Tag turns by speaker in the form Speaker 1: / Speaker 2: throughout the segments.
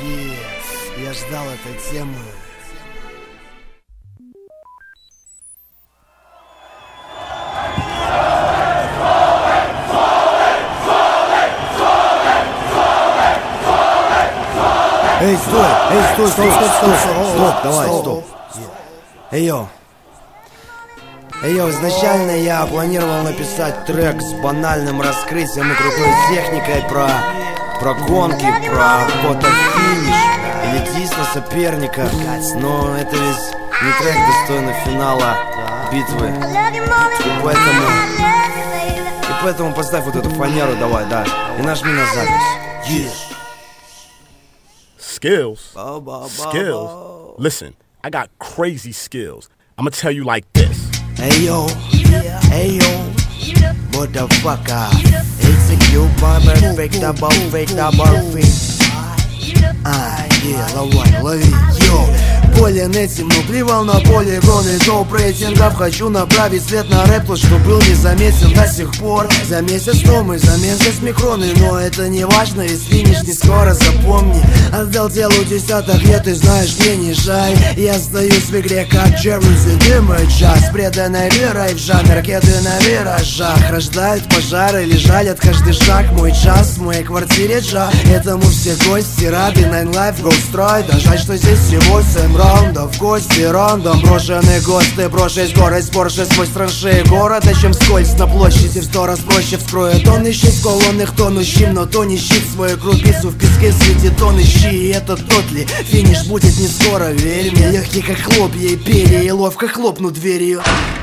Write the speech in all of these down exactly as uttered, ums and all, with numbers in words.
Speaker 1: Я ждал этой темы. Эй, стой! Эй, стой, стой, стоп, стоп, стоп, стоп, давай, стоп. Эй, йо. Эй, йо, изначально я планировал написать трек с банальным раскрытием и крутой техникой про, про гонки, про фотофиниш или дис на соперника. Но это ведь не трек, достойный финала битвы. И поэтому, и поэтому поставь вот эту фанеру, давай, да, и нажми на запись. Yeah.
Speaker 2: Skills. Skills. Listen, I got crazy skills. I'ma tell you like this.
Speaker 1: Hey yo, hey yo, motherfucker. It's a cute bomber, fake double, fake double, fake. А, yeah, ловай, лови, йо. Болен этим, но плевал на полигоны шоу рейтингов. Хочу направить свет на рэп, тот, что был незаметен до сих пор. За месяц то мы, за месяц микроны. Но это не важно, ведь финиш не скоро, запомни. Отдал делу десяток лет, и знаешь, мне не жаль. Я остаюсь в игре, как Джерри, дым и джаз. Преданной верой в жанр, кеды на виражах. Рождают пожары или жалят каждый шаг. Мой час в моей квартире джа. Этому все гости рады, Nine Life, Go Строй. Да жаль, что здесь всего семь раундов, гости рандом. Брошенные ГОСТы, брошись скорость Порше сквозь траншеи города, чем скользь на площади. В сто раз проще вскроет он ищет колонных тонущим, но то не щит свою крупицу в песке среди тон ищи. И это тот ли финиш будет не скоро, верь мне. Легкий как хлопья и перья, и ловко хлопнут дверью.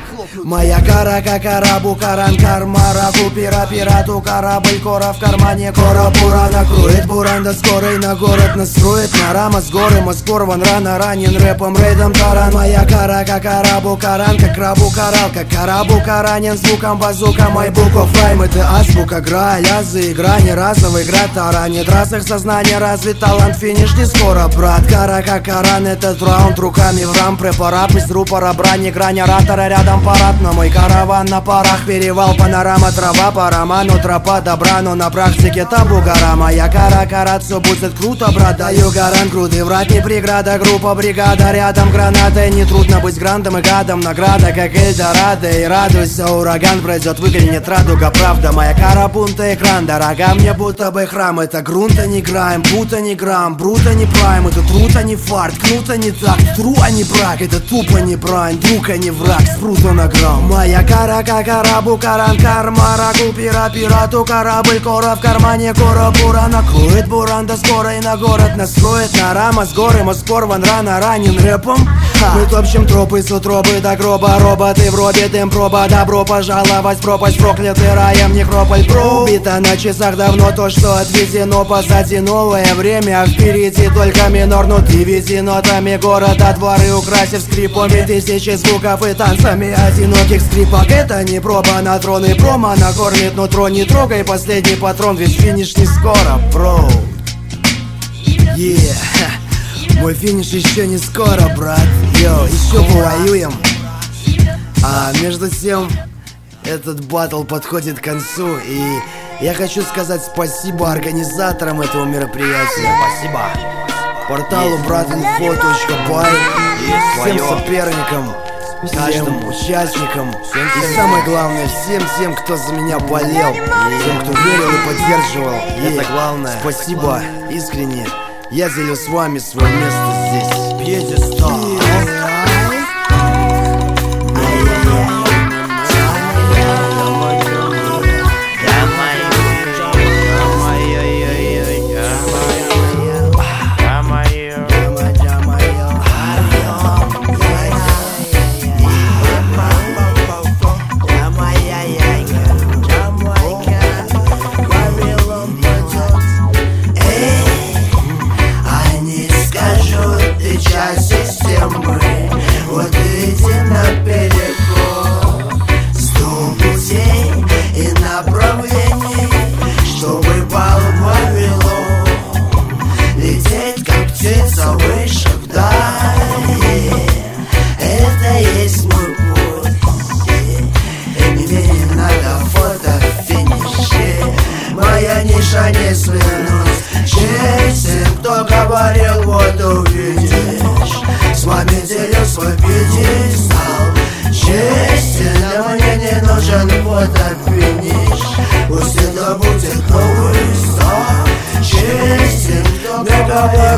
Speaker 1: Моя кара, как арабу, каран, кармараку, пира, пирату, корабль, кора в кармане, кора, бура, накроет буран, да скорый на город настроит, на рама с горы, москорван, рано ранен рэпом, рейдом, таран. Моя кара, как арабу, каран, как рабу, карал, как арабу, каранен, звуком базука, мой буков райм, это азбука, граль, азы, игра, не разовый, игра, таранит, разных сознание, развит талант, финиш не скоро, брат. Кара, как аран, этот раунд, руками в рам, препарат, из рупора, брани, грань, оратора, рядом парад. На мой караван на парах, перевал, панорама, трава по роману, тропа добра, но на практике табу гора. Моя кара, карат, все будет круто, брат, даю гарант, груды, врать не преграда, группа, бригада, рядом граната. Не трудно быть грандом и гадом, награда, как Эльдорадо. И радуйся, ураган пройдет, выглянет радуга, правда. Моя кара, бунта, экран, дорога мне будто бы храм. Это грунт, а не грайм, будто не грамм, бруто не прайм. Это труд, а не фарт, круто не так, тру, а не брак. Это тупо не брань, друг, а не враг, спрута на грамм. Моя кара, как арабу, каран, кармараку, пира, пирату, корабль, кора в кармане, кора, бура, накроет буран, да скоро и на город настроит, на рама с горы, москорван, рано ранен рэпом. Мы топчем тропы с утробы до гроба, роботы в робе, дым, проба, добро пожаловать в пропасть, проклятый раем, некрополь, про. Убито на часах давно то, что отведено позади, новое время, а впереди только минор, но ты вези нотами города, дворы, украсив скрипами, тысячи звуков и танцами одиноких скрипок. Это не проба на трон, и промо накормит нутро, не трогай последний патрон, ведь финиш не скоро, бро. Yeah. Мой финиш еще не скоро, брат. Йо, еще повоюем. А между тем, этот батл подходит к концу, и я хочу сказать спасибо организаторам этого мероприятия. Спасибо порталу брат инфо точка бай, всем соперникам, всем участникам и самое главное, всем тем, кто за меня болел, тем, кто верил и поддерживал. Это главное. Спасибо искренне. Я делю с вами свое место здесь. Пьедестал. Не свернуть, честь, кто говорит. bubble.